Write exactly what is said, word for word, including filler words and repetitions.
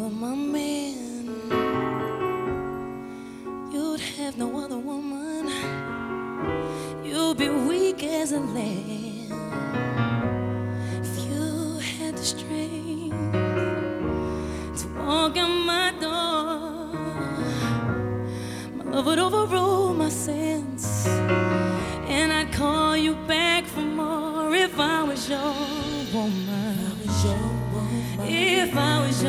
were my man, you'd have no other woman. You'd be weak as a lamb if you had the strength to walk out my door. My love would overrule my sense, and I'd call you back for more if I was your woman. If I was your